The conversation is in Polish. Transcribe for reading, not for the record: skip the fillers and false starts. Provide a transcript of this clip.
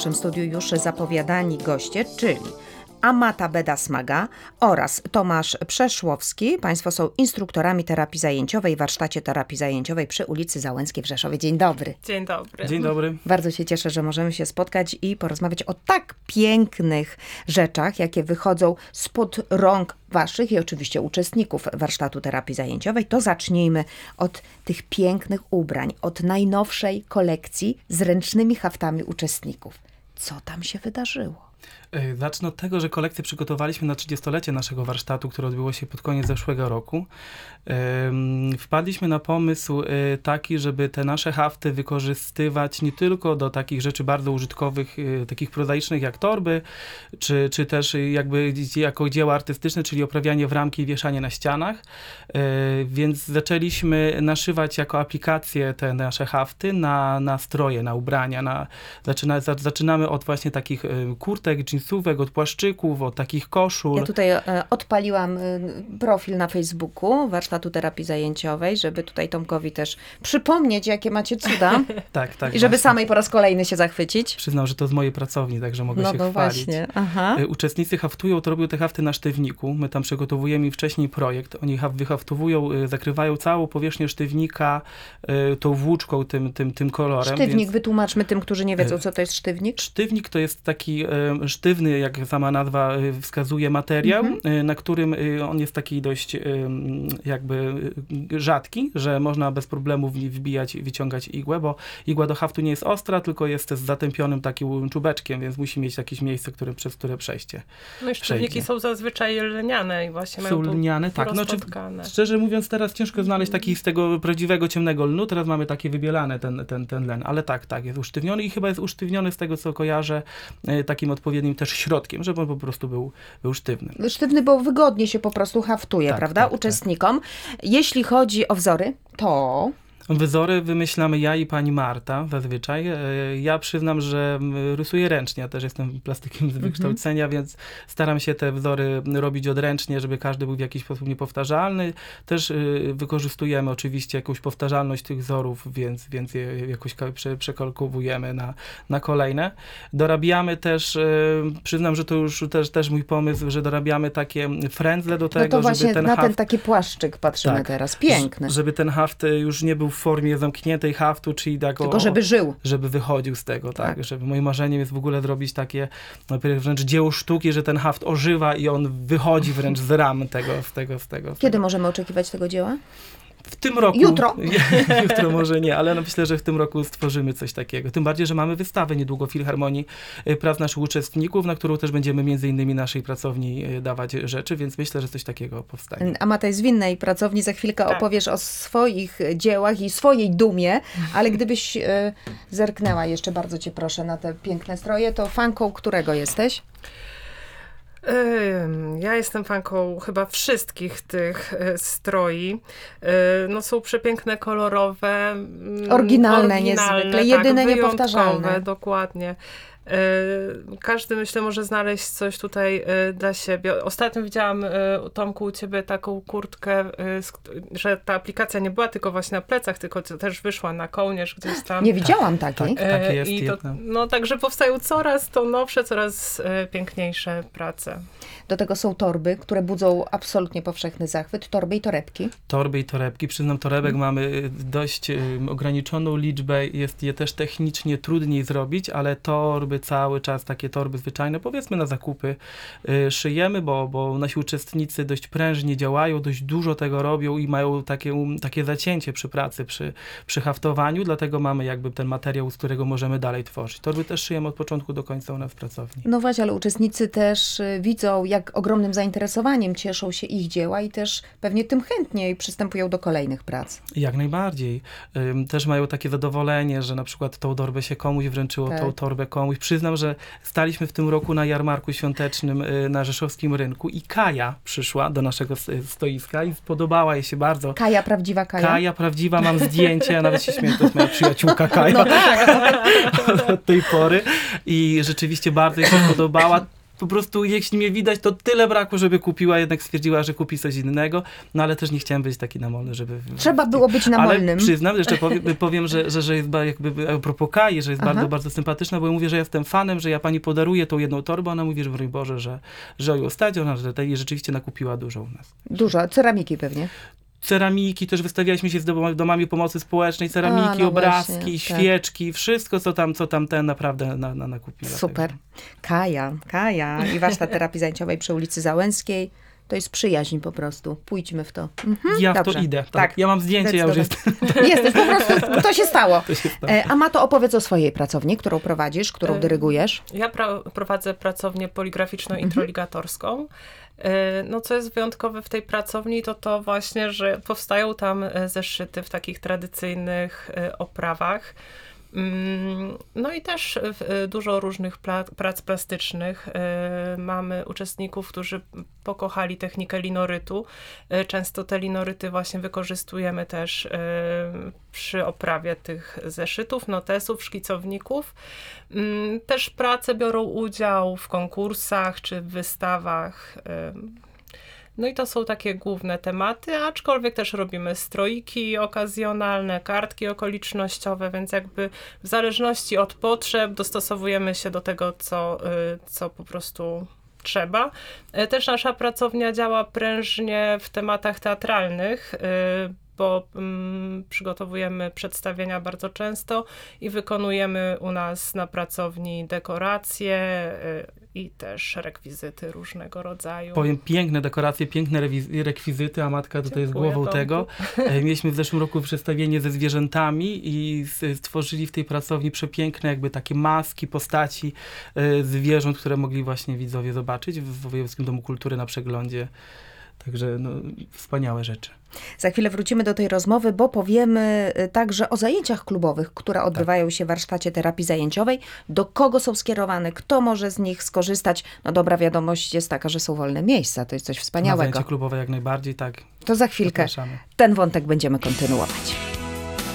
W naszym studiu już zapowiadani goście, czyli Amata Beda-Smaga oraz Tomasz Przeszłowski. Państwo są instruktorami terapii zajęciowej w warsztacie terapii zajęciowej przy ulicy Załęckiej w Rzeszowie. Dzień dobry. Dzień dobry. Dzień dobry. Bardzo się cieszę, że możemy się spotkać i porozmawiać o tak pięknych rzeczach, jakie wychodzą spod rąk waszych i oczywiście uczestników warsztatu terapii zajęciowej. To zacznijmy od tych pięknych ubrań, od najnowszej kolekcji z ręcznymi haftami uczestników. Co tam się wydarzyło? Zacznę od tego, że kolekcję przygotowaliśmy na 30-lecie naszego warsztatu, które odbyło się pod koniec zeszłego roku. Wpadliśmy na pomysł taki, żeby te nasze hafty wykorzystywać nie tylko do takich rzeczy bardzo użytkowych, takich prozaicznych jak torby, czy też jakby jako dzieła artystyczne, czyli oprawianie w ramki i wieszanie na ścianach. Więc zaczęliśmy naszywać jako aplikacje te nasze hafty na stroje, na ubrania. Zaczynamy od właśnie takich kurtek, jeansówek, od płaszczyków, od takich koszul. Ja tutaj odpaliłam profil na Facebooku warsztatu terapii zajęciowej, żeby tutaj Tomkowi też przypomnieć, jakie macie cuda. Tak. I żeby właśnie. samej po raz kolejny się zachwycić. Przyznam, że to z mojej pracowni, także mogę się chwalić. Właśnie. Aha. Uczestnicy haftują, to robią te hafty na sztywniku. My tam przygotowujemy im wcześniej projekt. Oni wyhaftowują, zakrywają całą powierzchnię sztywnika tą włóczką, tym kolorem. Sztywnik, wytłumaczmy tym, którzy nie wiedzą, co to jest sztywnik. Sztywnik to jest taki sztywny, jak sama nazwa wskazuje, materiał, na którym on jest taki dość jakby rzadki, że można bez problemu wbijać i wyciągać igłę, bo igła do haftu nie jest ostra, tylko jest z zatępionym takim czubeczkiem, więc musi mieć jakieś miejsce, przez które przejście. No i sztywniki są zazwyczaj lniane i właśnie mają lniane, tak. No, szczerze mówiąc, teraz ciężko znaleźć taki z tego prawdziwego ciemnego lnu, teraz mamy takie wybielane ten len, ale tak, jest usztywniony i chyba jest usztywniony z tego, co kojarzę, takim odpowiednim też środkiem, żeby on po prostu był sztywny. Sztywny, bo wygodnie się po prostu haftuje, Tak, prawda, tak. uczestnikom. Jeśli chodzi o wzory, to... Wzory wymyślamy ja i pani Marta zazwyczaj. Ja przyznam, że rysuję ręcznie. Ja też jestem plastykiem z wykształcenia, więc staram się te wzory robić odręcznie, żeby każdy był w jakiś sposób niepowtarzalny. Też wykorzystujemy oczywiście jakąś powtarzalność tych wzorów, więc je jakoś przekalkulujemy na kolejne. Dorabiamy też, przyznam, że to już też mój pomysł, że dorabiamy takie frędzle do tego, no to właśnie żeby na ten taki płaszczyk patrzymy teraz. Piękny. Żeby ten haft już nie był w formie zamkniętej haftu, czyli tylko żeby żył. Żeby wychodził z tego, tak. Żeby moim marzeniem jest w ogóle zrobić takie wręcz dzieło sztuki, że ten haft ożywa i on wychodzi wręcz z ram z tego. Kiedy możemy oczekiwać tego dzieła? W tym roku. Jutro. Jutro może nie, ale myślę, że w tym roku stworzymy coś takiego. Tym bardziej, że mamy wystawę niedługo w Filharmonii prac naszych uczestników, na którą też będziemy między innymi naszej pracowni dawać rzeczy, więc myślę, że coś takiego powstanie. Amata jest w innej pracowni, za chwilkę opowiesz o swoich dziełach i swojej dumie, ale gdybyś zerknęła jeszcze, bardzo cię proszę, na te piękne stroje, to fanką którego jesteś? Ja jestem fanką chyba wszystkich tych stroi. No są przepiękne, kolorowe. Oryginalne niezwykle, tak, jedyne niepowtarzalne. Dokładnie. Każdy, myślę, może znaleźć coś tutaj dla siebie. Ostatnio widziałam, Tomku, u ciebie taką kurtkę, że ta aplikacja nie była tylko właśnie na plecach, tylko też wyszła na kołnierz gdzieś tam. Nie widziałam takiej. Takie jest I to, jedna. no także powstają coraz to nowsze, coraz piękniejsze prace. Do tego są torby, które budzą absolutnie powszechny zachwyt. Torby i torebki. Torby i torebki. Przyznam, torebek mamy dość ograniczoną liczbę. Jest je też technicznie trudniej zrobić, ale torby cały czas, takie torby zwyczajne, powiedzmy na zakupy, szyjemy, bo nasi uczestnicy dość prężnie działają, dość dużo tego robią i mają takie zacięcie przy pracy, przy haftowaniu, dlatego mamy jakby ten materiał, z którego możemy dalej tworzyć. Torby też szyjemy od początku do końca u nas w pracowni. No właśnie, ale uczestnicy też widzą, jak ogromnym zainteresowaniem cieszą się ich dzieła i też pewnie tym chętniej przystępują do kolejnych prac. Jak najbardziej. Też mają takie zadowolenie, że na przykład tą torbę się komuś wręczyło, tą torbę komuś. Przyznam, że staliśmy w tym roku na jarmarku świątecznym na rzeszowskim rynku i Kaja przyszła do naszego stoiska i spodobała jej się bardzo. Kaja, prawdziwa Kaja? Kaja, prawdziwa, mam zdjęcie, ja nawet się śmieję, to jest moja przyjaciółka Kaja no tak. od tej pory i rzeczywiście bardzo jej się podobała. po prostu jeśli mnie widać, to tyle brakło, żeby kupiła, jednak stwierdziła, że kupi coś innego, no ale też nie chciałem być taki namolny, żeby... Trzeba było być namolnym. Ale przyznam, jeszcze powiem że jest jakby a propos Kai, że jest bardzo, bardzo sympatyczna, bo ja mówię, że jestem fanem, że ja pani podaruję tą jedną torbę, ona mówi, że broń Boże, że ją ostatnio, ona i rzeczywiście nakupiła dużo u nas. Dużo, ceramiki pewnie. Ceramiki, też wystawialiśmy się z domami pomocy społecznej, ceramiki, obrazki, właśnie, świeczki, wszystko, co tam ten naprawdę nakupiła. Super. Także. Kaja i warsztat terapii zajęciowej przy ulicy Załęckiej. To jest przyjaźń po prostu. Pójdźmy w to. Ja Dobrze. w to idę. Tak. Ja mam zdjęcie, ja już jestem. Jesteś, po prostu to się stało. To się stało. Amato, opowiedz o swojej pracowni, którą prowadzisz, którą dyrygujesz. Ja prowadzę pracownię poligraficzno-introligatorską. No, co jest wyjątkowe w tej pracowni, to właśnie, że powstają tam zeszyty w takich tradycyjnych oprawach. No i też dużo różnych prac plastycznych. Mamy uczestników, którzy pokochali technikę linorytu. Często te linoryty właśnie wykorzystujemy też przy oprawie tych zeszytów, notesów, szkicowników. Też prace biorą udział w konkursach czy w wystawach. No i to są takie główne tematy, aczkolwiek też robimy stroiki okazjonalne, kartki okolicznościowe, więc jakby w zależności od potrzeb dostosowujemy się do tego, co po prostu trzeba. Też nasza pracownia działa prężnie w tematach teatralnych, bo przygotowujemy przedstawienia bardzo często i wykonujemy u nas na pracowni dekoracje i też rekwizyty różnego rodzaju. Powiem, piękne dekoracje, piękne rekwizyty, a matka tutaj jest głową Tomku. tego. Mieliśmy w zeszłym roku przedstawienie ze zwierzętami i stworzyli w tej pracowni przepiękne jakby takie maski, postaci zwierząt, które mogli właśnie widzowie zobaczyć w Wojewódzkim Domu Kultury na przeglądzie. Także no, wspaniałe rzeczy. Za chwilę wrócimy do tej rozmowy, bo powiemy także o zajęciach klubowych, które odbywają się w warsztacie terapii zajęciowej. Do kogo są skierowane? Kto może z nich skorzystać? No dobra wiadomość jest taka, że są wolne miejsca. To jest coś Na wspaniałego. zajęcie klubowe jak najbardziej, tak. To za chwilkę Zapraszamy. ten wątek będziemy kontynuować.